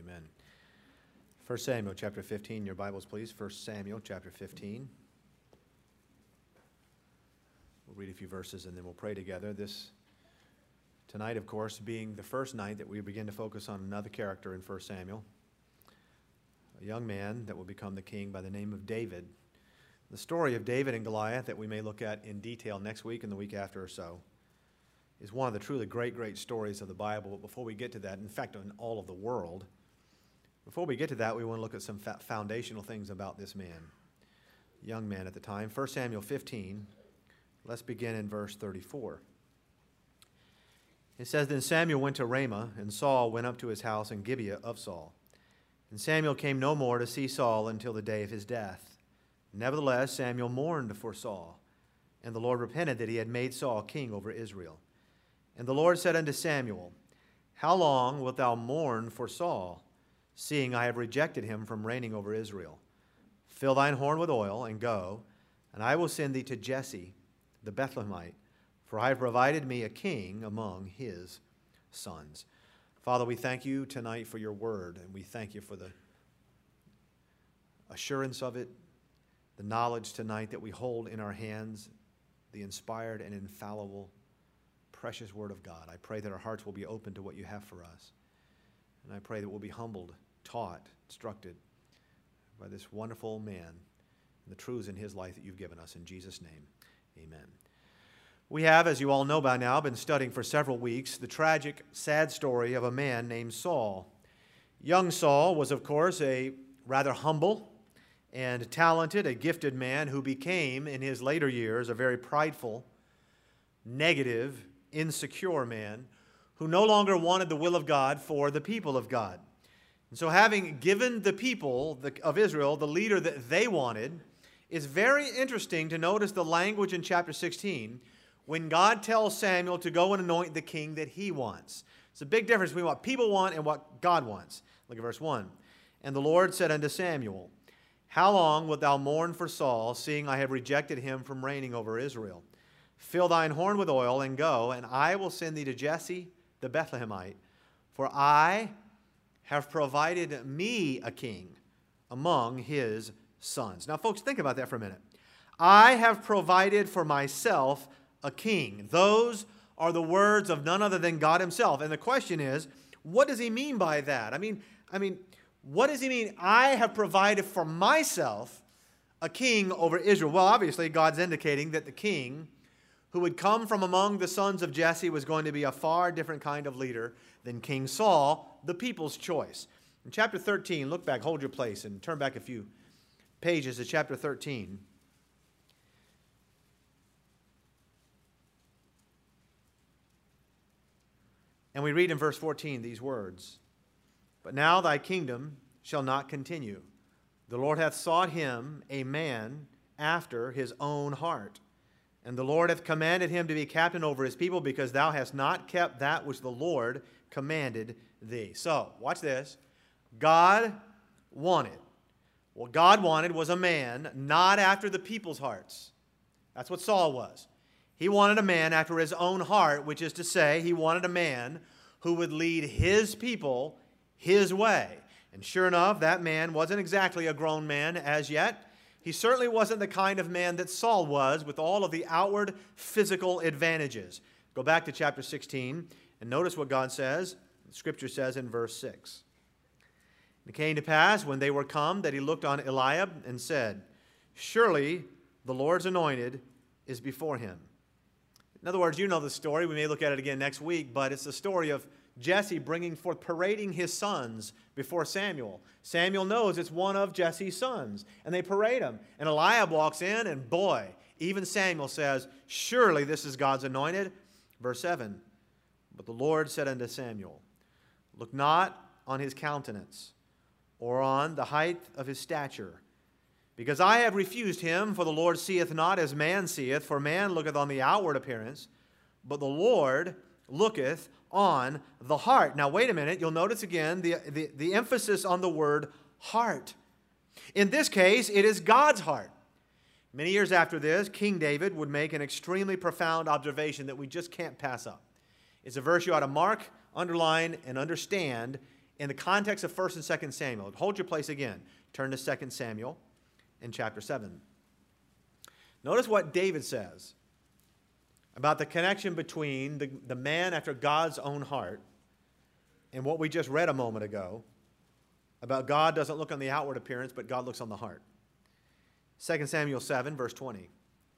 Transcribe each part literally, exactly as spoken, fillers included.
Amen. First Samuel chapter fifteen, your Bibles please. First Samuel chapter fifteen. We'll read a few verses and then we'll pray together. This tonight, of course, being the first night that we begin to focus on another character in First Samuel, a young man that will become the king by the name of David. The story of David and Goliath that we may look at in detail next week and the week after or so is one of the truly great, great stories of the Bible. But before we get to that, in fact, in all of the world, before we get to that, we want to look at some foundational things about this man, young man at the time. First Samuel fifteen, let's begin in verse thirty-four. It says, Then Samuel went to Ramah, and Saul went up to his house in Gibeah of Saul. And Samuel came no more to see Saul until the day of his death. Nevertheless, Samuel mourned for Saul, and the Lord repented that he had made Saul king over Israel. And the Lord said unto Samuel, How long wilt thou mourn for Saul, seeing I have rejected him from reigning over Israel? Fill thine horn with oil, and go, and I will send thee to Jesse the Bethlehemite, for I have provided me a king among his sons. Father, we thank you tonight for your word, and we thank you for the assurance of it, the knowledge tonight that we hold in our hands, the inspired and infallible, precious word of God. I pray that our hearts will be open to what you have for us. And I pray that we'll be humbled, taught, instructed by this wonderful man and the truths in his life that you've given us. In Jesus' name, amen. We have, as you all know by now, been studying for several weeks the tragic, sad story of a man named Saul. Young Saul was, of course, a rather humble and talented, a gifted man who became, in his later years, a very prideful, negative, insecure man who no longer wanted the will of God for the people of God. And so having given the people of Israel the leader that they wanted, it's very interesting to notice the language in chapter sixteen when God tells Samuel to go and anoint the king that he wants. It's a big difference between what people want and what God wants. Look at verse one. And the Lord said unto Samuel, How long wilt thou mourn for Saul, seeing I have rejected him from reigning over Israel? Fill thine horn with oil, and go, and I will send thee to Jesse the Bethlehemite, for I have provided me a king among his sons. Now, folks, think about that for a minute. I have provided for myself a king. Those are the words of none other than God himself. And the question is, what does he mean by that? I mean, I mean, what does he mean, I have provided for myself a king over Israel? Well, obviously, God's indicating that the king who would come from among the sons of Jesse was going to be a far different kind of leader than King Saul, the people's choice. In chapter thirteen, look back, hold your place, and turn back a few pages to chapter thirteen. And we read in verse fourteen these words, But now thy kingdom shall not continue. The Lord hath sought him a man after his own heart. And the Lord hath commanded him to be captain over his people, because thou hast not kept that which the Lord commanded thee. So, watch this. God wanted. What God wanted was a man not after the people's hearts. That's what Saul was. He wanted a man after his own heart, which is to say, he wanted a man who would lead his people his way. And sure enough, that man wasn't exactly a grown man as yet. He certainly wasn't the kind of man that Saul was, with all of the outward physical advantages. Go back to chapter sixteen and notice what God says. Scripture says in verse six. It came to pass, when they were come, that he looked on Eliab and said, Surely the Lord's anointed is before him. In other words, you know the story. We may look at it again next week, but it's the story of Jesse bringing forth, parading his sons before Samuel. Samuel knows it's one of Jesse's sons, and they parade him. And Eliab walks in, and boy, even Samuel says, Surely this is God's anointed. Verse seven, But the Lord said unto Samuel, Look not on his countenance, or on the height of his stature, because I have refused him. For the Lord seeth not as man seeth, for man looketh on the outward appearance, but the Lord looketh on the heart. Now, wait a minute. You'll notice again the, the, the emphasis on the word heart. In this case, it is God's heart. Many years after this, King David would make an extremely profound observation that we just can't pass up. It's a verse you ought to mark, underline, and understand in the context of First and Second Samuel. Hold your place again. Turn to Second Samuel in chapter seven. Notice what David says about the connection between the, the man after God's own heart and what we just read a moment ago about God doesn't look on the outward appearance, but God looks on the heart. Second Samuel seven, verse twenty.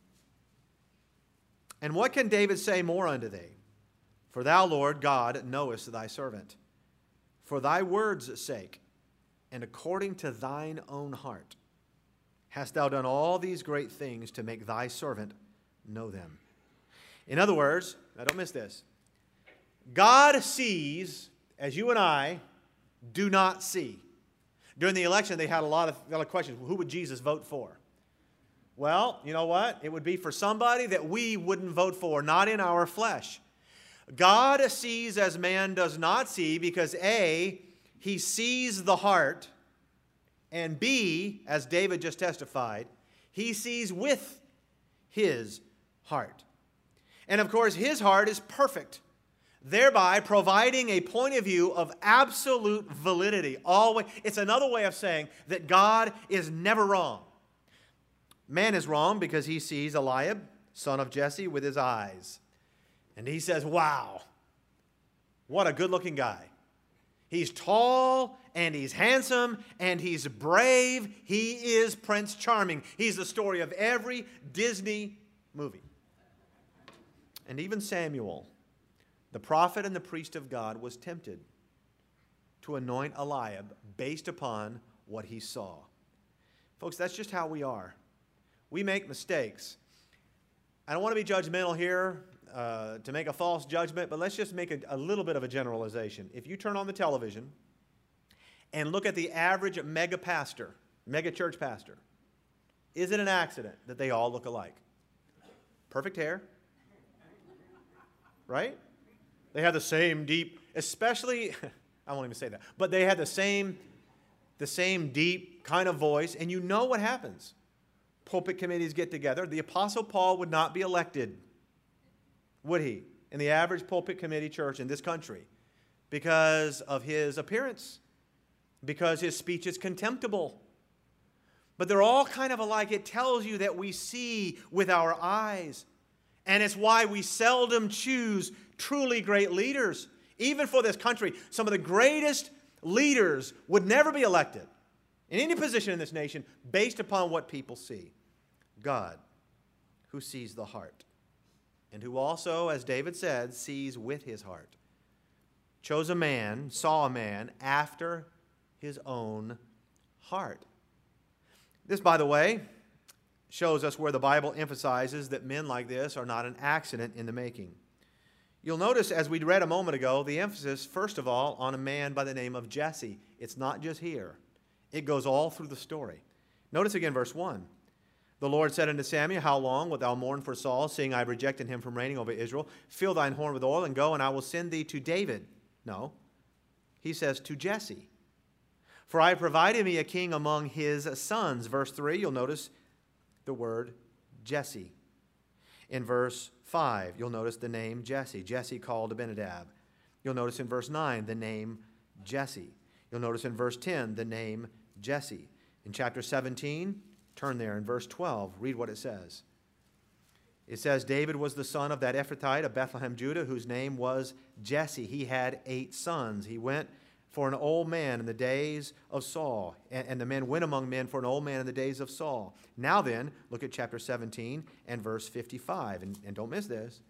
And what can David say more unto thee? For thou, Lord God, knowest thy servant. For thy word's sake, and according to thine own heart, hast thou done all these great things to make thy servant know them. In other words, now don't miss this, God sees as you and I do not see. During the election, they had a lot of, a lot of questions. Who would Jesus vote for? Well, you know what? It would be for somebody that we wouldn't vote for, not in our flesh. God sees as man does not see because A, he sees the heart, and B, as David just testified, he sees with his heart. And of course, his heart is perfect, thereby providing a point of view of absolute validity. Always, it's another way of saying that God is never wrong. Man is wrong because he sees Eliab, son of Jesse, with his eyes. And he says, wow, what a good-looking guy. He's tall, and he's handsome, and he's brave. He is Prince Charming. He's the story of every Disney movie. And even Samuel, the prophet and the priest of God, was tempted to anoint Eliab based upon what he saw. Folks, that's just how we are. We make mistakes. I don't want to be judgmental here uh, to make a false judgment, but let's just make a, a little bit of a generalization. If you turn on the television and look at the average mega pastor, mega church pastor, is it an accident that they all look alike? Perfect hair, right? They have the same deep, especially, I won't even say that, but they had the same, the same deep kind of voice, and you know what happens. Pulpit committees get together. The Apostle Paul would not be elected, would he, in the average pulpit committee church in this country because of his appearance, because his speech is contemptible. But they're all kind of alike. It tells you that we see with our eyes, and it's why we seldom choose truly great leaders. Even for this country, some of the greatest leaders would never be elected in any position in this nation based upon what people see. God, who sees the heart, and who also, as David said, sees with his heart, chose a man, saw a man after his own heart. This, by the way, shows us where the Bible emphasizes that men like this are not an accident in the making. You'll notice, as we read a moment ago, the emphasis, first of all, on a man by the name of Jesse. It's not just here. It goes all through the story. Notice again verse one. The Lord said unto Samuel, how long wilt thou mourn for Saul, seeing I have rejected him from reigning over Israel? Fill thine horn with oil, and go, and I will send thee to David. No, he says to Jesse. For I have provided me a king among his sons. Verse three, you'll notice the word Jesse. In verse five, you'll notice the name Jesse. Jesse called Abinadab. You'll notice in verse nine the name Jesse. You'll notice in verse ten the name Jesse. In chapter seventeen, turn there in verse twelve, read what it says. It says, David was the son of that Ephrathite of Bethlehem, Judah, whose name was Jesse. He had eight sons. He went for an old man in the days of Saul, and, and the men went among men for an old man in the days of Saul. Now then, look at chapter seventeen and verse fifty-five, and, and don't miss this.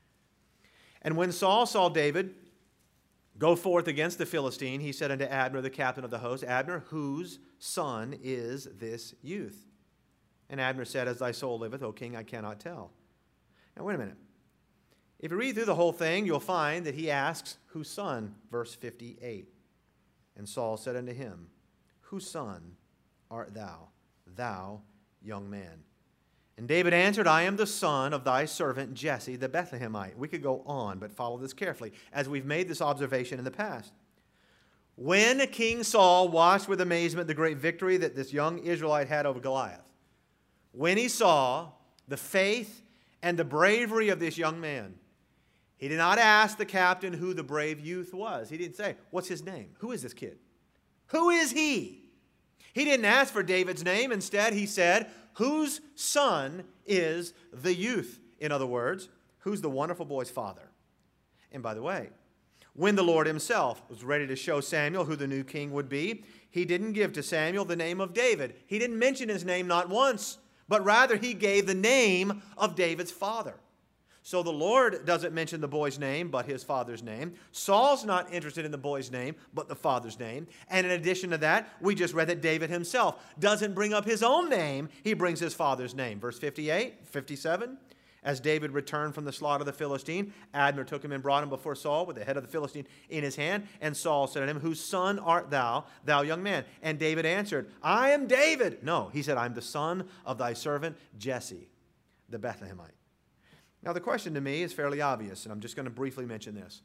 And when Saul saw David go forth against the Philistine, he said unto Abner, the captain of the host, Abner, whose son is this youth? And Abner said, as thy soul liveth, O king, I cannot tell. Now, wait a minute. If you read through the whole thing, you'll find that he asks, whose son? Verse fifty-eight. And Saul said unto him, whose son art thou, thou young man? And David answered, I am the son of thy servant Jesse the Bethlehemite. We could go on, but follow this carefully, as we've made this observation in the past. When King Saul watched with amazement the great victory that this young Israelite had over Goliath, when he saw the faith and the bravery of this young man, He did not ask the captain who the brave youth was. He didn't say, what's his name? Who is this kid? Who is he? He didn't ask for David's name. Instead, he said, whose son is the youth? In other words, who's the wonderful boy's father? And by the way, when the Lord himself was ready to show Samuel who the new king would be, he didn't give to Samuel the name of David. He didn't mention his name not once, but rather he gave the name of David's father. So the Lord doesn't mention the boy's name, but his father's name. Saul's not interested in the boy's name, but the father's name. And in addition to that, we just read that David himself doesn't bring up his own name. He brings his father's name. Verse fifty-eight, fifty-seven. As David returned from the slaughter of the Philistine, Abner took him and brought him before Saul with the head of the Philistine in his hand. And Saul said to him, whose son art thou, thou young man? And David answered, I am David. No, he said, I am the son of thy servant Jesse, the Bethlehemite. Now, the question to me is fairly obvious, and I'm just going to briefly mention this.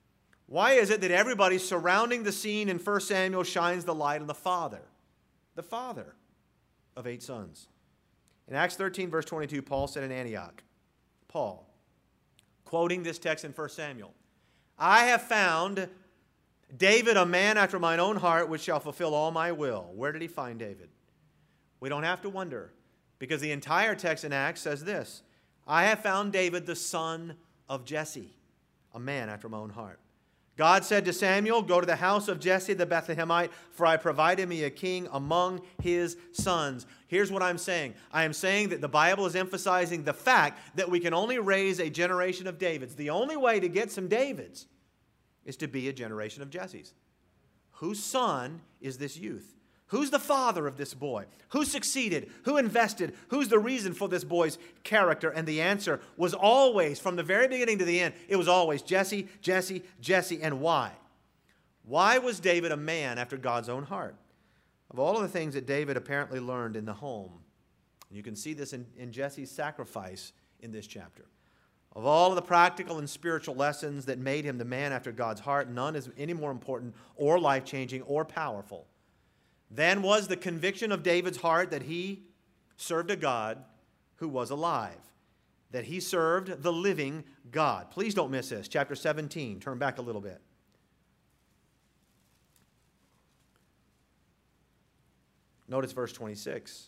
Why is it that everybody surrounding the scene in First Samuel shines the light on the father? The father of eight sons. In Acts thirteen, verse twenty-two, Paul said in Antioch, Paul, quoting this text in First Samuel, I have found David a man after mine own heart, which shall fulfill all my will. Where did he find David? We don't have to wonder, because the entire text in Acts says this, I have found David the son of Jesse, a man after my own heart. God said to Samuel, go to the house of Jesse the Bethlehemite, for I provided me a king among his sons. Here's what I'm saying. I am saying that the Bible is emphasizing the fact that we can only raise a generation of Davids. The only way to get some Davids is to be a generation of Jesses. Whose son is this youth? Who's the father of this boy? Who succeeded? Who invested? Who's the reason for this boy's character? And the answer was always, from the very beginning to the end, it was always Jesse, Jesse, Jesse. And why? Why was David a man after God's own heart? Of all of the things that David apparently learned in the home, you can see this in, in Jesse's sacrifice in this chapter. Of all of the practical and spiritual lessons that made him the man after God's heart, none is any more important or life-changing or powerful than was the conviction of David's heart that he served a God who was alive, that he served the living God. Please don't miss this. Chapter seventeen. Turn back a little bit. Notice verse twenty-six.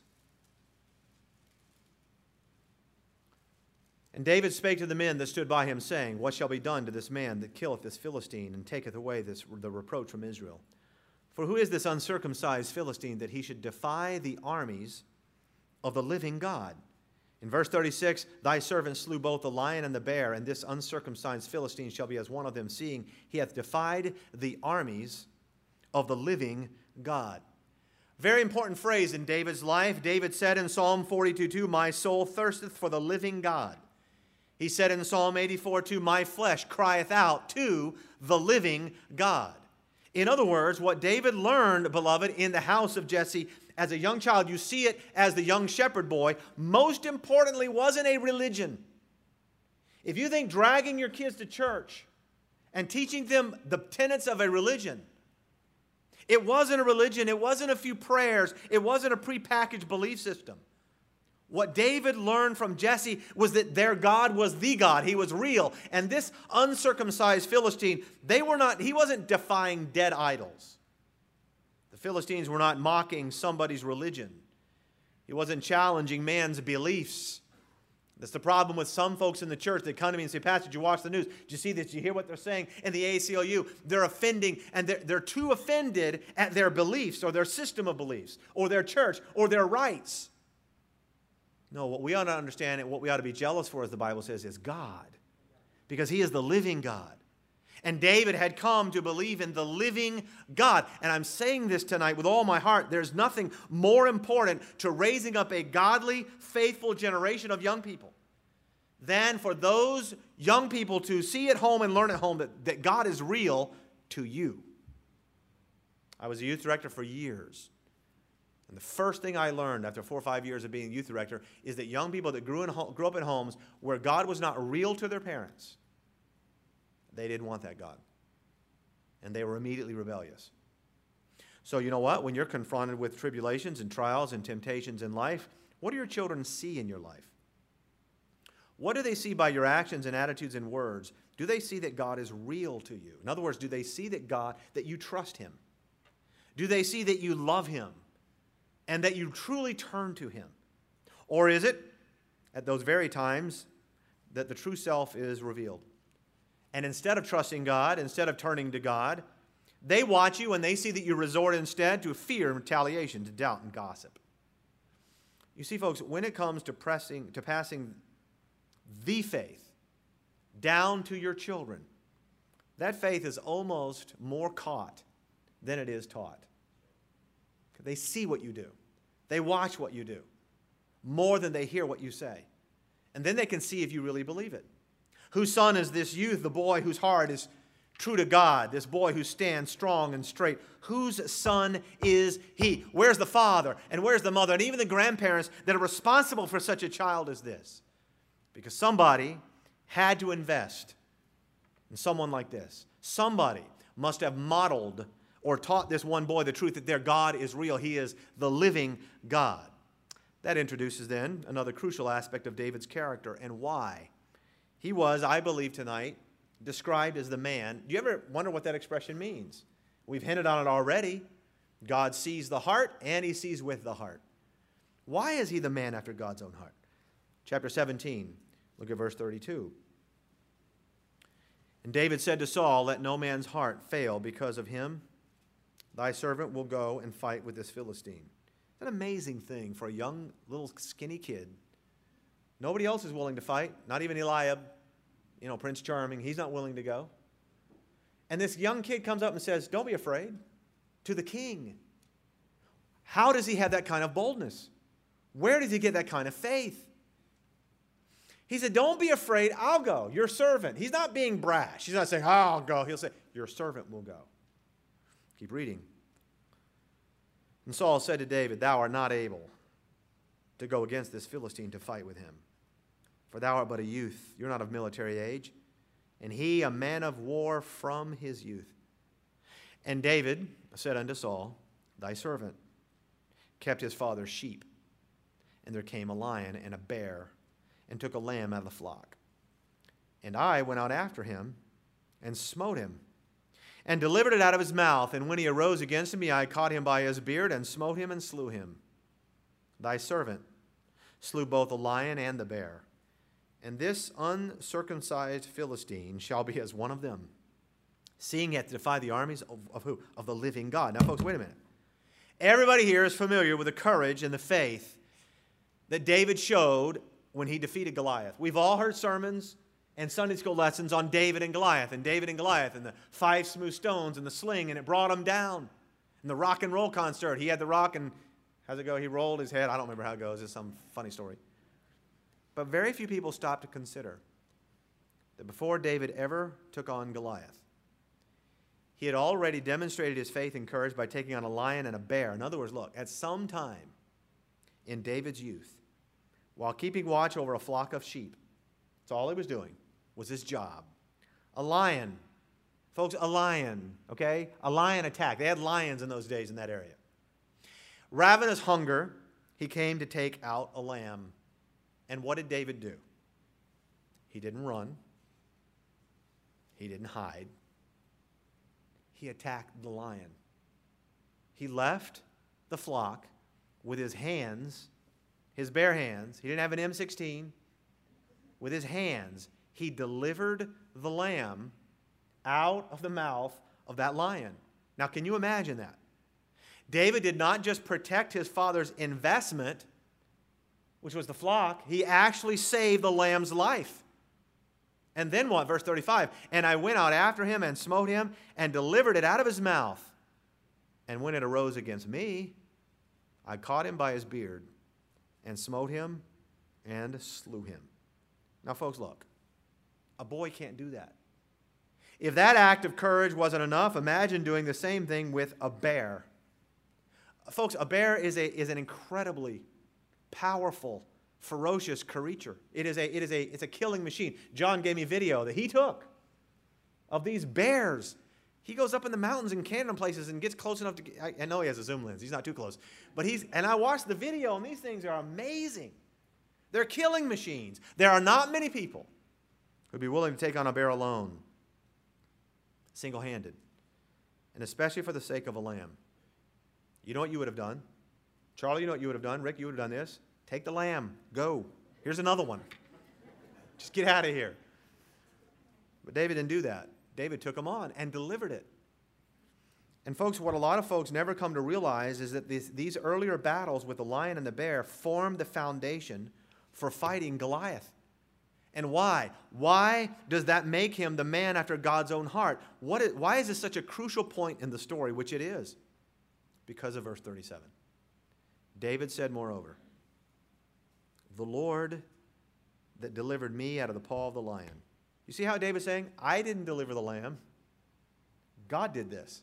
And David spake to the men that stood by him, saying, what shall be done to this man that killeth this Philistine, and taketh away this, the reproach from Israel? For who is this uncircumcised Philistine that he should defy the armies of the living God? In verse thirty-six, thy servant slew both the lion and the bear, and this uncircumcised Philistine shall be as one of them, seeing he hath defied the armies of the living God. Very important phrase in David's life. David said in Psalm forty-two two, my soul thirsteth for the living God. He said in Psalm eighty-four two, my flesh crieth out to the living God. In other words, what David learned, beloved, in the house of Jesse as a young child, you see it as the young shepherd boy, most importantly, wasn't a religion. If you think dragging your kids to church and teaching them the tenets of a religion, it wasn't a religion, it wasn't a few prayers, it wasn't a prepackaged belief system. What David learned from Jesse was that their God was the God. He was real. And this uncircumcised Philistine, they were not, he wasn't defying dead idols. The Philistines were not mocking somebody's religion. He wasn't challenging man's beliefs. That's the problem with some folks in the church. They come to me and say, Pastor, did you watch the news? Did you see this? Did you hear what they're saying in the A C L U? They're offending, and they're, they're too offended at their beliefs or their system of beliefs or their church or their rights. No, what we ought to understand and what we ought to be jealous for, as the Bible says, is God. Because he is the living God. And David had come to believe in the living God. And I'm saying this tonight with all my heart. There's nothing more important to raising up a godly, faithful generation of young people than for those young people to see at home and learn at home that, that God is real to you. I was a youth director for years. And the first thing I learned after four or five years of being a youth director is that young people that grew, in, grew up in homes where God was not real to their parents, they didn't want that God. And they were immediately rebellious. So you know what? When you're confronted with tribulations and trials and temptations in life, what do your children see in your life? What do they see by your actions and attitudes and words Do they see that God is real to you? In other words, do they see that God, that you trust him? Do they see that you love him and that you truly turn to him? Or is it at those very times that the true self is revealed? And instead of trusting God, instead of turning to God, they watch you and they see that you resort instead to fear and retaliation, to doubt and gossip. You see, folks, when it comes to pressing, to passing the faith down to your children, that faith is almost more caught than it is taught. They see what you do. They watch what you do more than they hear what you say. And then they can see if you really believe it. Whose son is this youth, the boy whose heart is true to God, this boy who stands strong and straight? Whose son is he? Where's the father and where's the mother and even the grandparents that are responsible for such a child as this? Because somebody had to invest in someone like this. Somebody must have modeled or taught this one boy the truth that their God is real. He is the living God. That introduces then another crucial aspect of David's character and why. He was, I believe tonight, described as the man. Do you ever wonder what that expression means? We've hinted on it already. God sees the heart and he sees with the heart. Why is he the man after God's own heart? Chapter seventeen, look at verse thirty-two. And David said to Saul, let no man's heart fail because of him. Thy servant will go and fight with this Philistine. It's an amazing thing for a young, little, skinny kid. Nobody else is willing to fight, not even Eliab, you know, Prince Charming. He's not willing to go. And this young kid comes up and says, don't be afraid, to the king. How does he have that kind of boldness? Where does he get that kind of faith? He said, don't be afraid, I'll go, your servant. He's not being brash. He's not saying, I'll go. He'll say, your servant will go. Keep reading. And Saul said to David, thou art not able to go against this Philistine to fight with him. For thou art but a youth, you're not of military age, and he a man of war from his youth. And David said unto Saul, thy servant kept his father's sheep, and there came a lion and a bear, and took a lamb out of the flock. And I went out after him, and smote him, and delivered it out of his mouth. And when he arose against me, I caught him by his beard, and smote him, and slew him. Thy servant slew both the lion and the bear. And this uncircumcised Philistine shall be as one of them, seeing he hath defied the armies of, of who? Of the living God. Now, folks, wait a minute. Everybody here is familiar with the courage and the faith that David showed when he defeated Goliath. We've all heard sermons and Sunday school lessons on David and Goliath, and David and Goliath, and the five smooth stones and the sling, and it brought him down. And the rock and roll concert, he had the rock, and how's it go? He rolled his head. I don't remember how it goes. It's some funny story. But very few people stop to consider that before David ever took on Goliath, he had already demonstrated his faith and courage by taking on a lion and a bear. In other words, look, at some time in David's youth, while keeping watch over a flock of sheep, that's all he was doing, was his job. A lion, folks, a lion, okay? A lion attack. They had lions in those days in that area. Ravenous hunger, he came to take out a lamb. And what did David do? He didn't run. He didn't hide. He attacked the lion. He left the flock with his hands, his bare hands. He didn't have an M sixteen. With his hands, he delivered the lamb out of the mouth of that lion. Now, can you imagine that? David did not just protect his father's investment, which was the flock. He actually saved the lamb's life. And then what? Verse thirty-five. And I went out after him and smote him and delivered it out of his mouth. And when it arose against me, I caught him by his beard and smote him and slew him. Now, folks, look. A boy can't do that. If that act of courage wasn't enough, imagine doing the same thing with a bear. Folks, a bear is, a, is an incredibly powerful, ferocious creature. It is a, it is a, it's a killing machine. John gave me a video that he took of these bears. He goes up in the mountains and canyon places and gets close enough to get, I, I know he has a zoom lens. He's not too close. But he's, and I watched the video, and these things are amazing. They're killing machines. There are not many people who'd be willing to take on a bear alone, single-handed, and especially for the sake of a lamb. You know what you would have done? Charlie, you know what you would have done? Rick, you would have done this. Take the lamb. Go. Here's another one. Just get out of here. But David didn't do that. David took him on and delivered it. And folks, what a lot of folks never come to realize is that these, these earlier battles with the lion and the bear formed the foundation for fighting Goliath. And why? Why does that make him the man after God's own heart? What is, why is this such a crucial point in the story, which it is? Because of verse thirty-seven. David said, moreover, the Lord that delivered me out of the paw of the lion. You see how David's saying, I didn't deliver the lamb. God did this.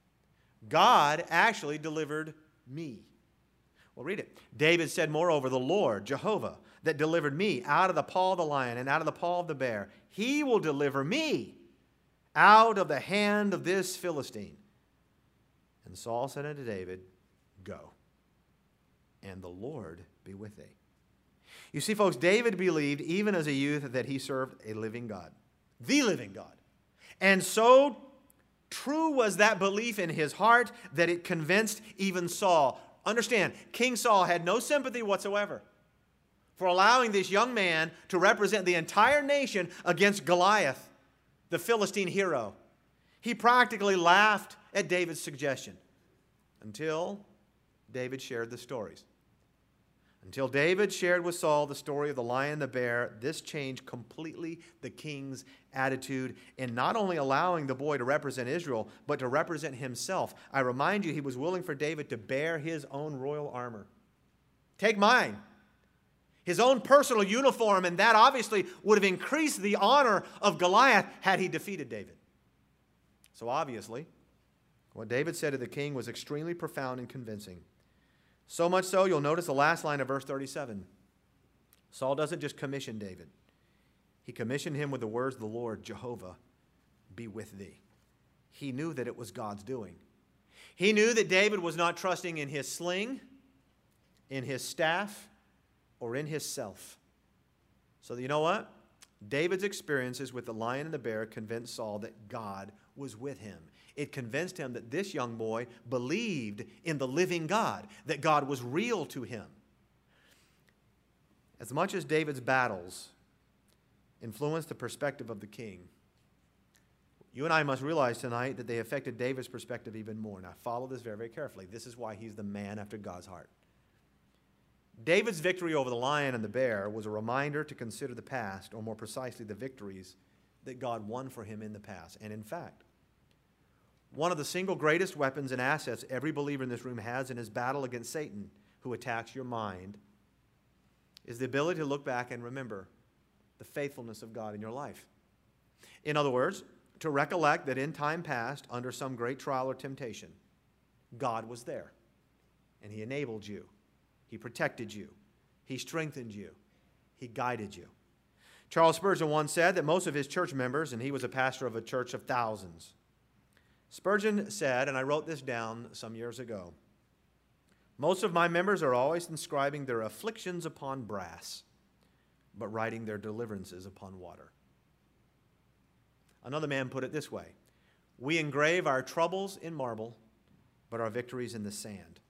God actually delivered me. Well, read it. David said, moreover, the Lord, Jehovah, that delivered me out of the paw of the lion and out of the paw of the bear, he will deliver me out of the hand of this Philistine. And Saul said unto David, go, and the Lord be with thee. You see, folks, David believed even as a youth that he served a living God, the living God. And so true was that belief in his heart that it convinced even Saul. Understand, King Saul had no sympathy whatsoever for allowing this young man to represent the entire nation against Goliath, the Philistine hero. He practically laughed at David's suggestion until David shared the stories. Until David shared with Saul the story of the lion and the bear, this changed completely the king's attitude in not only allowing the boy to represent Israel, but to represent himself. I remind you, he was willing for David to bear his own royal armor. Take mine. His own personal uniform, and that obviously would have increased the honor of Goliath had he defeated David. So obviously, what David said to the king was extremely profound and convincing. So much so, you'll notice the last line of verse thirty-seven. Saul doesn't just commission David. He commissioned him with the words of the Lord, Jehovah, be with thee. He knew that it was God's doing. He knew that David was not trusting in his sling, in his staff, or in his self. So you know what? David's experiences with the lion and the bear convinced Saul that God was with him. It convinced him that this young boy believed in the living God, that God was real to him. As much as David's battles influenced the perspective of the king, you and I must realize tonight that they affected David's perspective even more. Now, follow this very, very carefully. This is why he's the man after God's heart. David's victory over the lion and the bear was a reminder to consider the past, or more precisely, the victories that God won for him in the past. And in fact, one of the single greatest weapons and assets every believer in this room has in his battle against Satan, who attacks your mind, is the ability to look back and remember the faithfulness of God in your life. In other words, to recollect that in time past, under some great trial or temptation, God was there, and he enabled you. He protected you. He strengthened you. He guided you. Charles Spurgeon once said that most of his church members, and he was a pastor of a church of thousands, Spurgeon said, and I wrote this down some years ago, most of my members are always inscribing their afflictions upon brass, but writing their deliverances upon water. Another man put it this way, we engrave our troubles in marble, but our victories in the sand.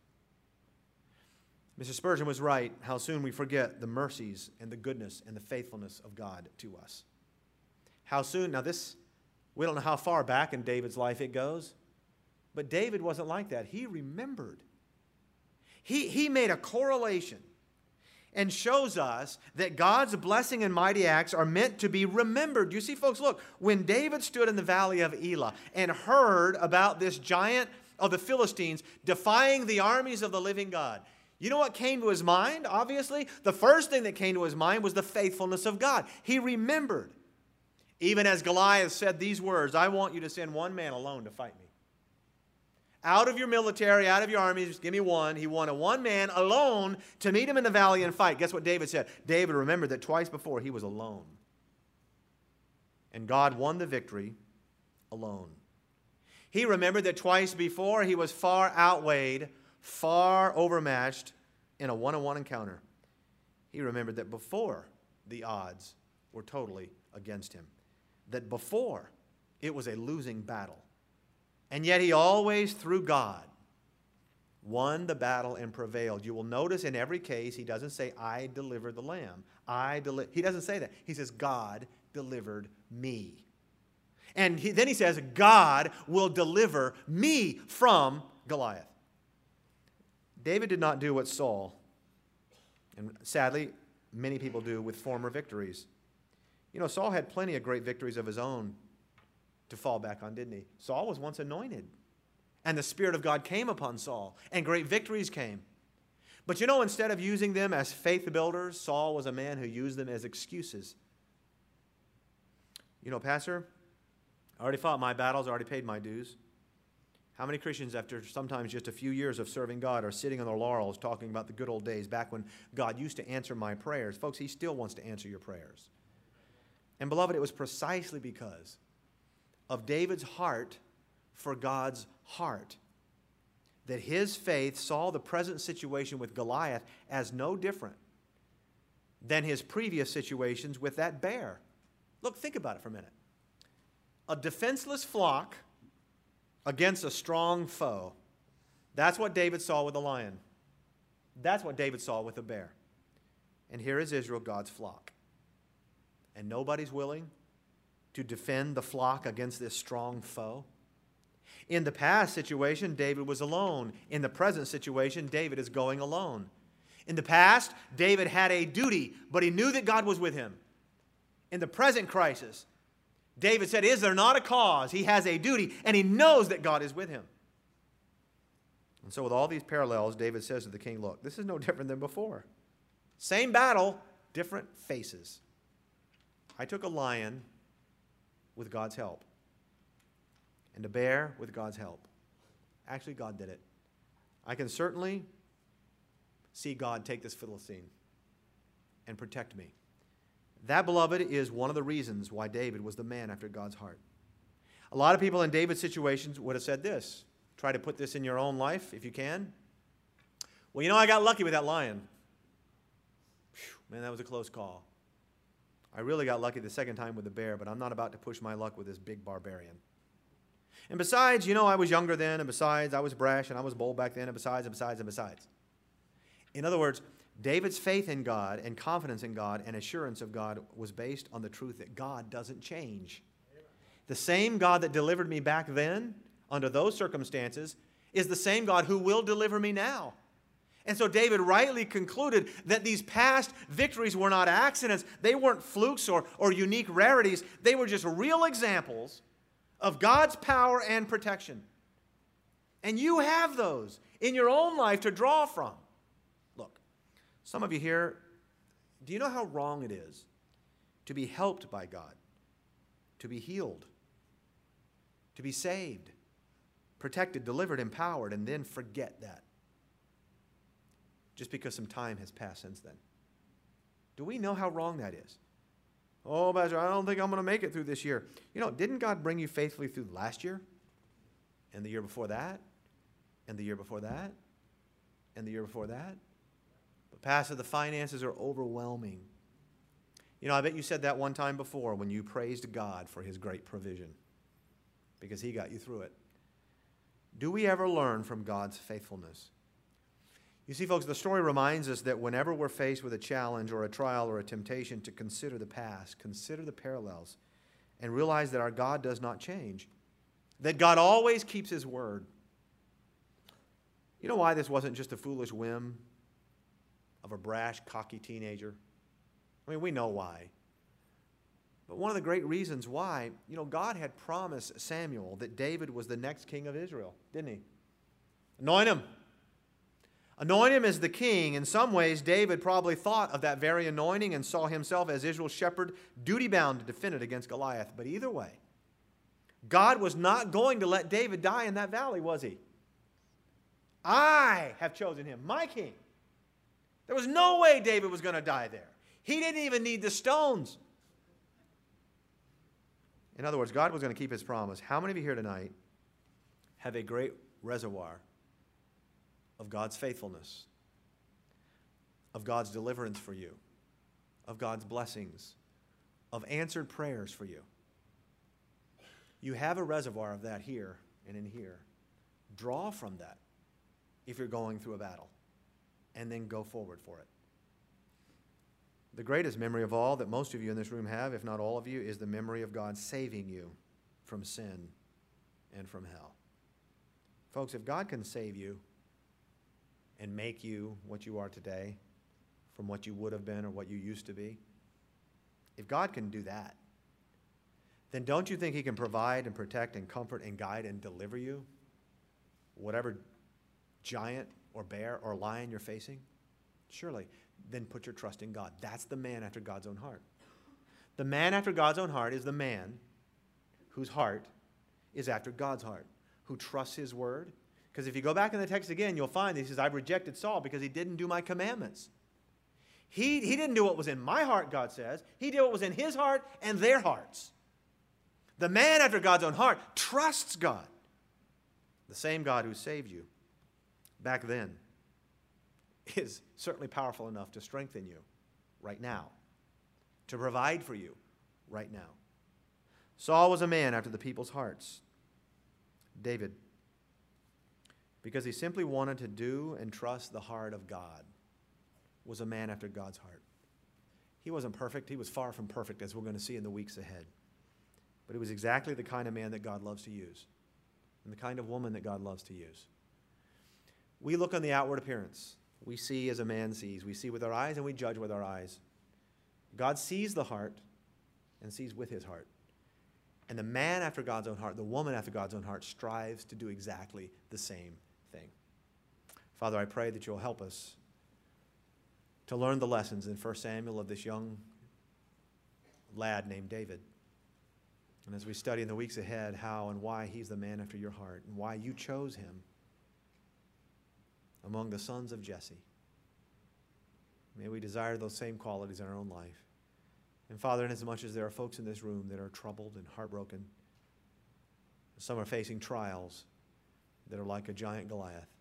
Mister Spurgeon was right how soon we forget the mercies and the goodness and the faithfulness of God to us. How soon, now this, we don't know how far back in David's life it goes, but David wasn't like that. He remembered. He, he made a correlation and shows us that God's blessing and mighty acts are meant to be remembered. You see, folks, look, when David stood in the valley of Elah and heard about this giant of the Philistines defying the armies of the living God, you know what came to his mind, obviously? The first thing that came to his mind was the faithfulness of God. He remembered. Even as Goliath said these words, I want you to send one man alone to fight me. Out of your military, out of your army, just give me one. He wanted one man alone to meet him in the valley and fight. Guess what David said? David remembered that twice before he was alone. And God won the victory alone. He remembered that twice before he was far outweighed, far overmatched in a one-on-one encounter. He remembered that before the odds were totally against him. That before, it was a losing battle. And yet he always, through God, won the battle and prevailed. You will notice in every case, he doesn't say, I delivered the lamb. I deli-. He doesn't say that. He says, God delivered me. And he, then he says, God will deliver me from Goliath. David did not do what Saul, and sadly, many people do with former victories. You know, Saul had plenty of great victories of his own to fall back on, didn't he? Saul was once anointed, and the Spirit of God came upon Saul, and great victories came. But you know, instead of using them as faith builders, Saul was a man who used them as excuses. You know, Pastor, I already fought my battles, I already paid my dues. How many Christians, after sometimes just a few years of serving God, are sitting on their laurels talking about the good old days back when God used to answer my prayers? Folks, he still wants to answer your prayers. And beloved, it was precisely because of David's heart for God's heart that his faith saw the present situation with Goliath as no different than his previous situations with that bear. Look, think about it for a minute. A defenseless flock against a strong foe. That's what David saw with the lion. That's what David saw with the bear. And here is Israel, God's flock. And nobody's willing to defend the flock against this strong foe. In the past situation, David was alone. In the present situation, David is going alone. In the past, David had a duty, but he knew that God was with him. In the present crisis, David said, is there not a cause? He has a duty, and he knows that God is with him. And so with all these parallels, David says to the king, look, this is no different than before. Same battle, different faces. I took a lion with God's help, and a bear with God's help. Actually, God did it. I can certainly see God take this Philistine and protect me. That, beloved, is one of the reasons why David was the man after God's heart. A lot of people in David's situations would have said this. Try to put this in your own life if you can. Well, you know, I got lucky with that lion. Whew, man, that was a close call. I really got lucky the second time with the bear, but I'm not about to push my luck with this big barbarian. And besides, you know, I was younger then, and besides, I was brash, and I was bold back then, and besides, and besides, and besides. In other words, David's faith in God and confidence in God and assurance of God was based on the truth that God doesn't change. The same God that delivered me back then, under those circumstances, is the same God who will deliver me now. And so David rightly concluded that these past victories were not accidents. They weren't flukes or, or unique rarities. They were just real examples of God's power and protection. And you have those in your own life to draw from. Look, some of you here, do you know how wrong it is to be helped by God, to be healed, to be saved, protected, delivered, empowered, and then forget that just because some time has passed since then? Do we know how wrong that is? Oh, Pastor, I don't think I'm going to make it through this year. You know, didn't God bring you faithfully through last year? And the year before that? And the year before that? And the year before that? But Pastor, the finances are overwhelming. You know, I bet you said that one time before when you praised God for His great provision, because He got you through it. Do we ever learn from God's faithfulness? You see, folks, the story reminds us that whenever we're faced with a challenge or a trial or a temptation, to consider the past, consider the parallels, and realize that our God does not change, that God always keeps His word. You know why this wasn't just a foolish whim of a brash, cocky teenager? I mean, we know why. But one of the great reasons why, you know, God had promised Samuel that David was the next king of Israel, didn't He? Anoint him. Anoint him as the king. In some ways, David probably thought of that very anointing and saw himself as Israel's shepherd, duty-bound to defend it against Goliath. But either way, God was not going to let David die in that valley, was He? I have chosen him, my king. There was no way David was going to die there. He didn't even need the stones. In other words, God was going to keep His promise. How many of you here tonight have a great reservoir of God's faithfulness, of God's deliverance for you, of God's blessings, of answered prayers for you. You have a reservoir of that here and in here. Draw from that if you're going through a battle, and then go forward for it. The greatest memory of all that most of you in this room have, if not all of you, is the memory of God saving you from sin and from hell. Folks, if God can save you and make you what you are today from what you would have been or what you used to be, if God can do that, then don't you think he can provide and protect and comfort and guide and deliver you, whatever giant or bear or lion you're facing? Surely. Then put your trust in God. That's the man after God's own heart. The man after God's own heart is the man whose heart is after God's heart, who trusts his word. Because if you go back in the text again, you'll find that he says, I've rejected Saul because he didn't do my commandments. He, he didn't do what was in my heart, God says. He did what was in his heart and their hearts. The man after God's own heart trusts God, the same God who saved you back then is certainly powerful enough to strengthen you right now, to provide for you right now. Saul was a man after the people's hearts. David, because he simply wanted to do and trust the heart of God, was a man after God's heart. He wasn't perfect. He was far from perfect, as we're going to see in the weeks ahead. But he was exactly the kind of man that God loves to use, and the kind of woman that God loves to use. We look on the outward appearance. We see as a man sees. We see with our eyes and we judge with our eyes. God sees the heart and sees with his heart. And the man after God's own heart, the woman after God's own heart, strives to do exactly the same thing. Father, I pray that you'll help us to learn the lessons in First Samuel of this young lad named David. And as we study in the weeks ahead how and why he's the man after your heart and why you chose him among the sons of Jesse. May we desire those same qualities in our own life. And Father, inasmuch as there are folks in this room that are troubled and heartbroken, some are facing trials that are like a giant Goliath,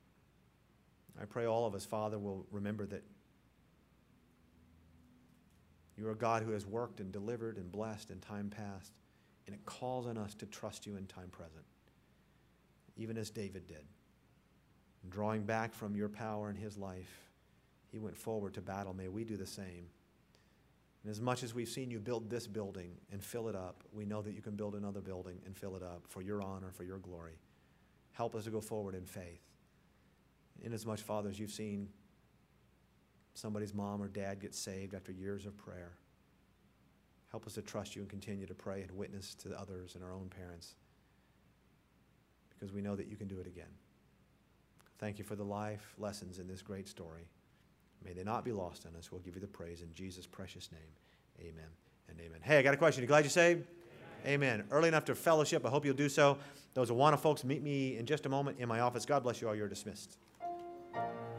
I pray all of us, Father, will remember that you are a God who has worked and delivered and blessed in time past, and it calls on us to trust you in time present, even as David did. Drawing back from your power in his life, he went forward to battle. May we do the same. And as much as we've seen you build this building and fill it up, we know that you can build another building and fill it up for your honor, for your glory. Help us to go forward in faith. Inasmuch, Father, as you've seen somebody's mom or dad get saved after years of prayer, help us to trust you and continue to pray and witness to others and our own parents, because we know that you can do it again. Thank you for the life lessons in this great story. May they not be lost on us. We'll give you the praise in Jesus' precious name. Amen and amen. Hey, I got a question. You glad you're saved? Amen. Amen. Early enough to fellowship. I hope you'll do so. Those Awana folks, meet me in just a moment in my office. God bless you all. You're dismissed.